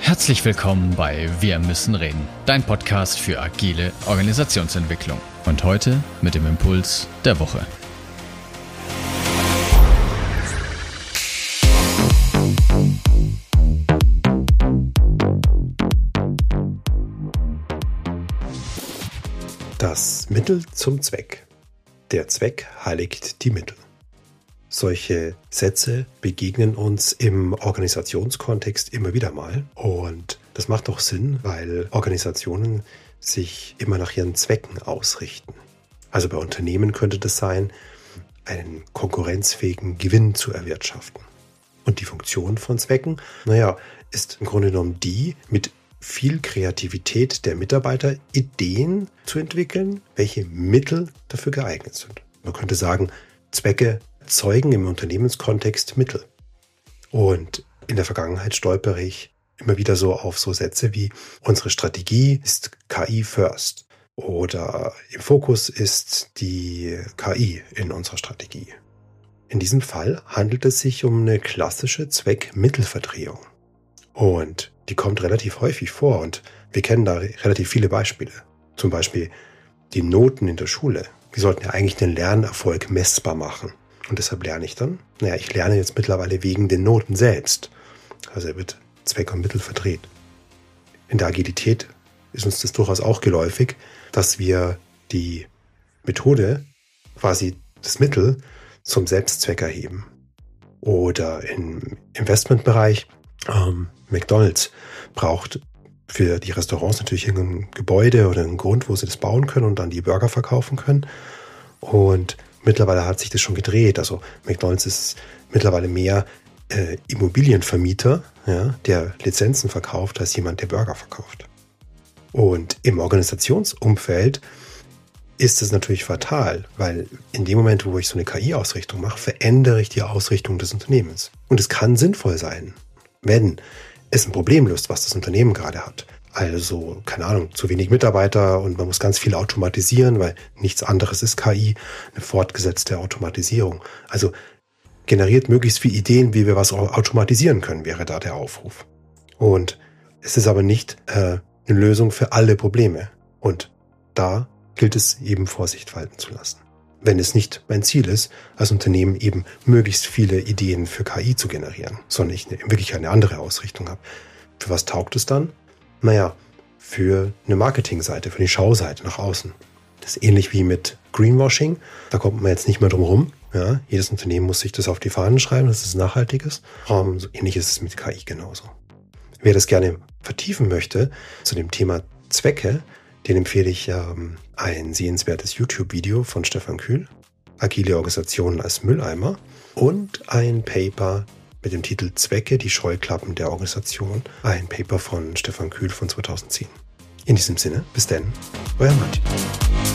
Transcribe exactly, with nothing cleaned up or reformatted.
Herzlich willkommen bei Wir müssen reden, dein Podcast für agile Organisationsentwicklung. Und heute mit dem Impuls der Woche. Das Mittel zum Zweck. Der Zweck heiligt die Mittel. Solche Sätze begegnen uns im Organisationskontext immer wieder mal. Und das macht auch Sinn, weil Organisationen sich immer nach ihren Zwecken ausrichten. Also bei Unternehmen könnte das sein, einen konkurrenzfähigen Gewinn zu erwirtschaften. Und die Funktion von Zwecken, naja, ist im Grunde genommen die, mit viel Kreativität der Mitarbeiter Ideen zu entwickeln, welche Mittel dafür geeignet sind. Man könnte sagen, Zwecke erzeugen im Unternehmenskontext Mittel. Und in der Vergangenheit stolpere ich immer wieder so auf so Sätze wie: Unsere Strategie ist K I first oder im Fokus ist die K I in unserer Strategie. In diesem Fall handelt es sich um eine klassische Zweck-Mittel-Verdrehung. Und die kommt relativ häufig vor und wir kennen da relativ viele Beispiele. Zum Beispiel die Noten in der Schule. Wir sollten ja eigentlich den Lernerfolg messbar machen. Und deshalb lerne ich dann? Naja, ich lerne jetzt mittlerweile wegen den Noten selbst. Also er wird Zweck und Mittel verdreht. In der Agilität ist uns das durchaus auch geläufig, dass wir die Methode, quasi das Mittel, zum Selbstzweck erheben. Oder im Investmentbereich, ähm, McDonald's braucht für die Restaurants natürlich irgendein Gebäude oder einen Grund, wo sie das bauen können und dann die Burger verkaufen können. Und mittlerweile hat sich das schon gedreht. Also McDonald's ist mittlerweile mehr äh, Immobilienvermieter, ja, der Lizenzen verkauft, als jemand, der Burger verkauft. Und im Organisationsumfeld ist es natürlich fatal, weil in dem Moment, wo ich so eine K I-Ausrichtung mache, verändere ich die Ausrichtung des Unternehmens. Und es kann sinnvoll sein, wenn es ein Problem löst, was das Unternehmen gerade hat. Also, keine Ahnung, zu wenig Mitarbeiter und man muss ganz viel automatisieren, weil nichts anderes ist K I, eine fortgesetzte Automatisierung. Also generiert möglichst viele Ideen, wie wir was automatisieren können, wäre da der Aufruf. Und es ist aber nicht äh, eine Lösung für alle Probleme. Und da gilt es eben Vorsicht walten zu lassen. Wenn es nicht mein Ziel ist, als Unternehmen eben möglichst viele Ideen für K I zu generieren, sondern ich wirklich eine andere Ausrichtung habe. Für was taugt es dann? Naja, für eine Marketingseite, für die Schauseite nach außen. Das ist ähnlich wie mit Greenwashing. Da kommt man jetzt nicht mehr drum rum. Ja, jedes Unternehmen muss sich das auf die Fahnen schreiben, dass es nachhaltig ist. Um, so ähnlich ist es mit K I genauso. Wer das gerne vertiefen möchte zu dem Thema Zwecke, den empfehle ich ähm, ein sehenswertes YouTube-Video von Stefan Kühl, Agile Organisationen als Mülleimer, und ein Paper mit dem Titel Zwecke, die Scheuklappen der Organisation, ein Paper von Stefan Kühl von zweitausendzehn. In diesem Sinne, bis denn, euer Martin.